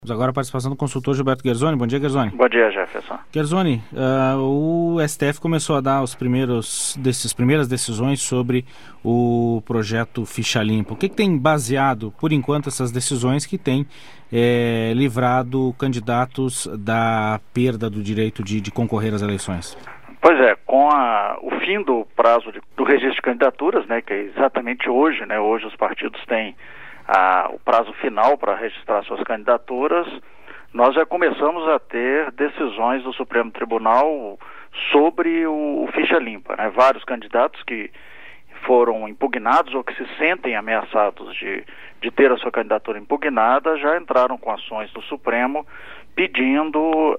Temos agora a participação do consultor Gilberto Guerzoni. Bom dia, Guerzoni. Bom dia, Jefferson. Guerzoni, o STF começou a dar as primeiras decisões sobre o projeto Ficha Limpa. O que tem baseado, por enquanto, essas decisões que têm livrado candidatos da perda do direito de concorrer às eleições? Pois é, com o fim do prazo do registro de candidaturas, né, que é exatamente hoje, né, hoje os partidos têm o prazo final para registrar suas candidaturas, nós já começamos a ter decisões do Supremo Tribunal sobre o Ficha Limpa, né? Vários candidatos que foram impugnados ou que se sentem ameaçados de ter a sua candidatura impugnada já entraram com ações do Supremo pedindo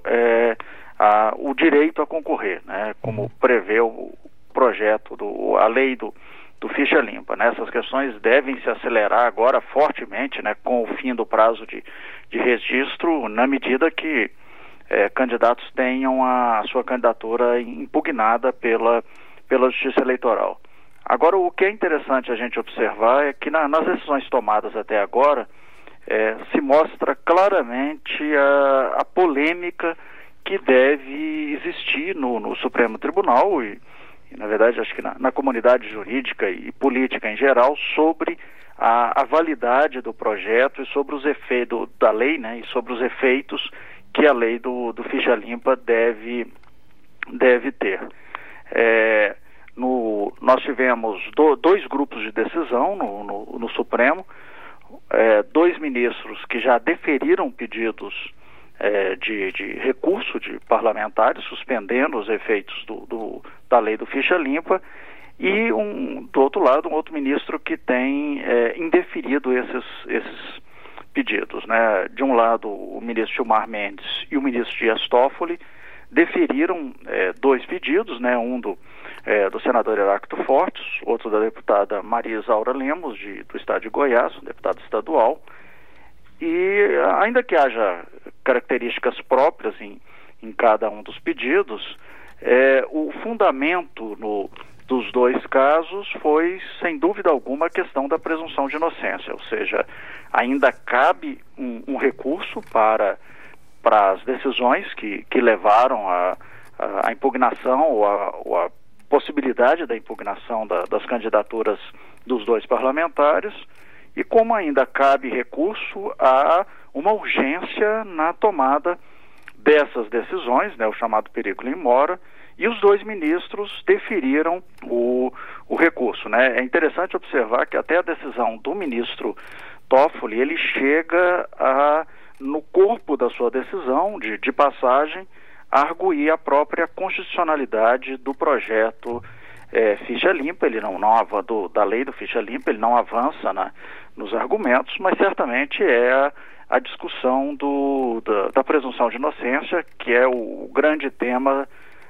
o direito a concorrer, né? Como prevê o projeto, a lei do Ficha Limpa, né? Essas questões devem se acelerar agora fortemente, né, com o fim do prazo de registro, na medida que candidatos tenham a sua candidatura impugnada pela Justiça Eleitoral. Agora, o que é interessante a gente observar é que nas decisões tomadas até agora se mostra claramente a polêmica que deve existir no Supremo Tribunal e na verdade, acho que na comunidade jurídica e política em geral, sobre a validade do projeto e sobre os efeitos da lei, né, e sobre os efeitos que a lei do Ficha Limpa deve ter. Nós tivemos dois grupos de decisão no Supremo, dois ministros que já deferiram pedidos de recurso de parlamentares, suspendendo os efeitos da lei do Ficha Limpa, e do outro lado, um outro ministro que tem indeferido esses pedidos, né? De um lado, o ministro Gilmar Mendes e o ministro Dias Toffoli deferiram dois pedidos, né? Um do senador Heráclito Fortes, outro da deputada Maria Isaura Lemos, do estado de Goiás, um deputado estadual. E ainda que haja características próprias em cada um dos pedidos, o fundamento dos dois casos foi, sem dúvida alguma, a questão da presunção de inocência, ou seja, ainda cabe um recurso para as decisões que levaram a impugnação ou a possibilidade da impugnação das candidaturas dos dois parlamentares. E como ainda cabe recurso a uma urgência na tomada dessas decisões, né, o chamado perigo in mora, e os dois ministros deferiram o recurso, né? É interessante observar que até a decisão do ministro Toffoli, ele chega no corpo da sua decisão, de passagem, a arguir a própria constitucionalidade do projeto Ficha Limpa. Ele não da lei do Ficha Limpa, ele não avança nos argumentos, mas certamente é a discussão da presunção de inocência, que é o grande tema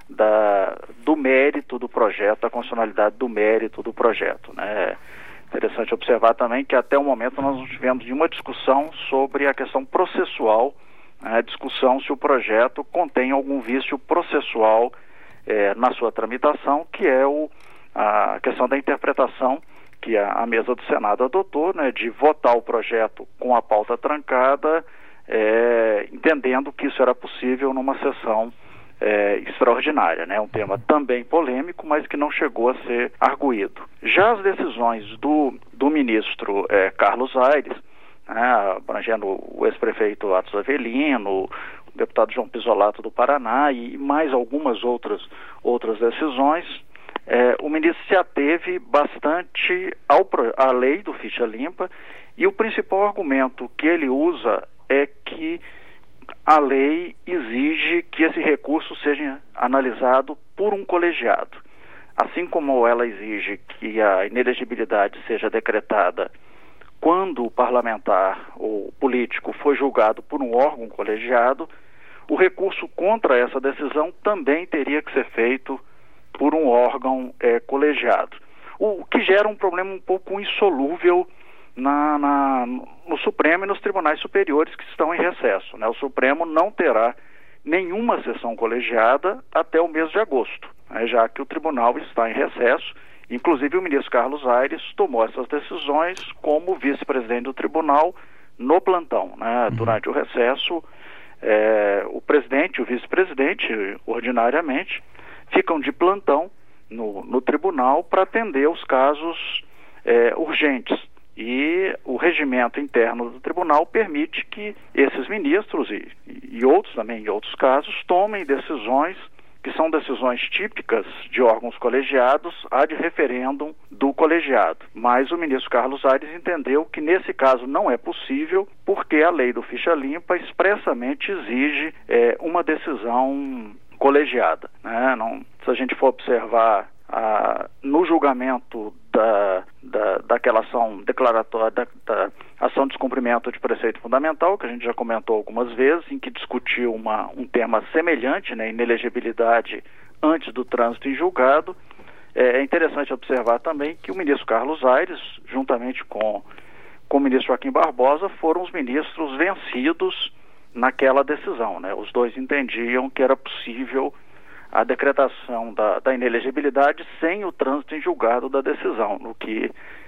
do mérito do projeto, da constitucionalidade do mérito do projeto, né? Interessante observar também que até o momento nós não tivemos nenhuma discussão sobre a questão processual, né? Discussão se o projeto contém algum vício processual na sua tramitação, que é a questão da interpretação que a mesa do Senado adotou, né, de votar o projeto com a pauta trancada, entendendo que isso era possível numa sessão extraordinária, né, um tema também polêmico, mas que não chegou a ser arguído. Já as decisões do ministro Carlos Aires, né, abrangendo o ex-prefeito Atos Avelino, o deputado João Pizolato do Paraná e mais algumas outras decisões, o ministro se ateve bastante à lei do Ficha Limpa, e o principal argumento que ele usa é que a lei exige que esse recurso seja analisado por um colegiado. Assim como ela exige que a inelegibilidade seja decretada quando o parlamentar ou político foi julgado por um órgão colegiado, o recurso contra essa decisão também teria que ser feito por um órgão colegiado. O que gera um problema um pouco insolúvel no Supremo e nos tribunais superiores que estão em recesso, né? O Supremo não terá nenhuma sessão colegiada até o mês de agosto, né? Já que o tribunal está em recesso. Inclusive o ministro Carlos Aires tomou essas decisões como vice-presidente do tribunal no plantão, né? Durante o recesso, o presidente e o vice-presidente, ordinariamente, ficam de plantão no tribunal para atender os casos urgentes. E o regimento interno do tribunal permite que esses ministros e outros também, em outros casos, tomem decisões que são decisões típicas de órgãos colegiados ad referendum do colegiado. Mas o ministro Carlos Aires entendeu que nesse caso não é possível, porque a lei do ficha limpa expressamente exige uma decisão colegiada, né? Se a gente for observar no julgamento daquela ação declaratória, da ação de descumprimento de preceito fundamental, que a gente já comentou algumas vezes, em que discutiu um tema semelhante, né, inelegibilidade antes do trânsito em julgado, é interessante observar também que o ministro Carlos Aires, juntamente com o ministro Joaquim Barbosa, foram os ministros vencidos naquela decisão, né? Os dois entendiam que era possível a decretação da inelegibilidade sem o trânsito em julgado da decisão, no que,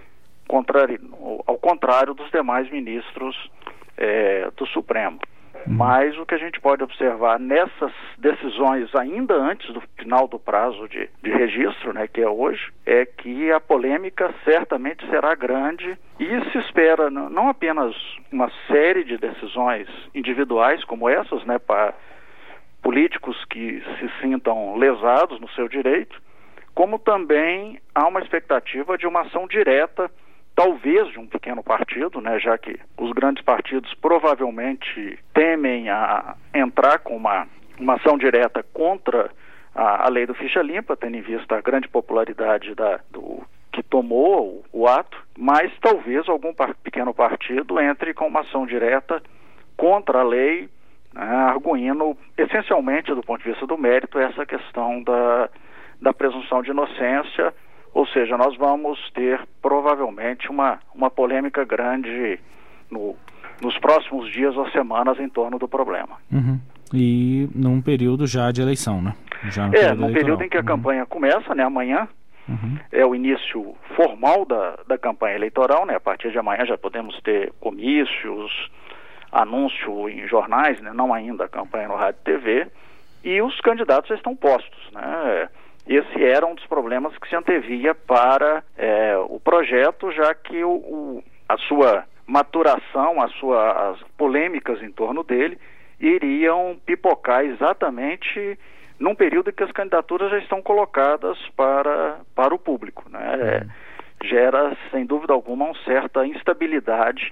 ao contrário dos demais ministros do Supremo. Mas o que a gente pode observar nessas decisões, ainda antes do final do prazo de registro, né, que é hoje, é que a polêmica certamente será grande e se espera não apenas uma série de decisões individuais como essas, né, para políticos que se sintam lesados no seu direito, como também há uma expectativa de uma ação direta, talvez de um pequeno partido, né, já que os grandes partidos provavelmente temem a entrar com uma ação direta contra a lei do ficha limpa, tendo em vista a grande popularidade do que tomou o ato, mas talvez algum pequeno partido entre com uma ação direta contra a lei, arguindo essencialmente do ponto de vista do mérito essa questão da presunção de inocência, ou seja, nós vamos ter provavelmente uma polêmica grande nos próximos dias ou semanas em torno do problema. Uhum. E num período já de eleição, né? Num período em que a campanha começa, né? Amanhã é o início formal da campanha eleitoral, né? A partir de amanhã já podemos ter comícios, anúncio em jornais, né? Não ainda a campanha no rádio e TV, e os candidatos já estão postos, né? Esse era um dos problemas que se antevia para o projeto, já que a sua maturação, as polêmicas em torno dele iriam pipocar exatamente num período em que as candidaturas já estão colocadas para o público, né? Gera, sem dúvida alguma, uma certa instabilidade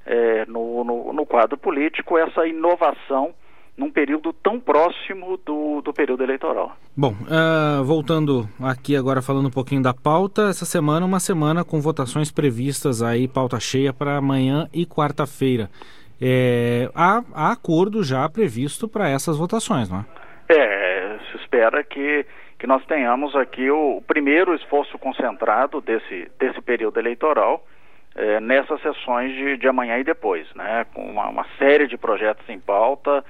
no quadro político, essa inovação num período tão próximo do período eleitoral. Bom, voltando aqui agora falando um pouquinho da pauta, essa semana uma semana com votações previstas aí, pauta cheia para amanhã e quarta-feira. Há acordo já previsto para essas votações, não é? Se espera que nós tenhamos aqui o primeiro esforço concentrado desse período eleitoral, nessas sessões de amanhã e depois, né? Com uma série de projetos em pauta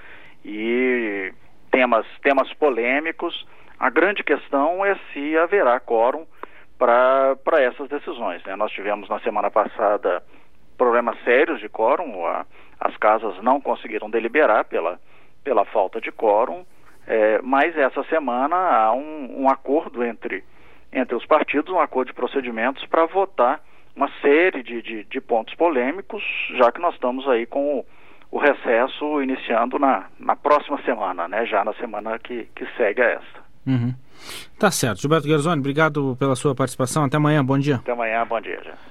e temas polêmicos. A grande questão é se haverá quórum para essas decisões, né? Nós tivemos na semana passada problemas sérios de quórum, as casas não conseguiram deliberar pela falta de quórum, mas essa semana há um acordo entre os partidos, um acordo de procedimentos para votar uma série de pontos polêmicos, já que nós estamos aí com o recesso iniciando na próxima semana, né? Já na semana que segue a esta. Tá certo. Gilberto Guerzoni, obrigado pela sua participação. Até amanhã, bom dia. Até amanhã, bom dia. Já.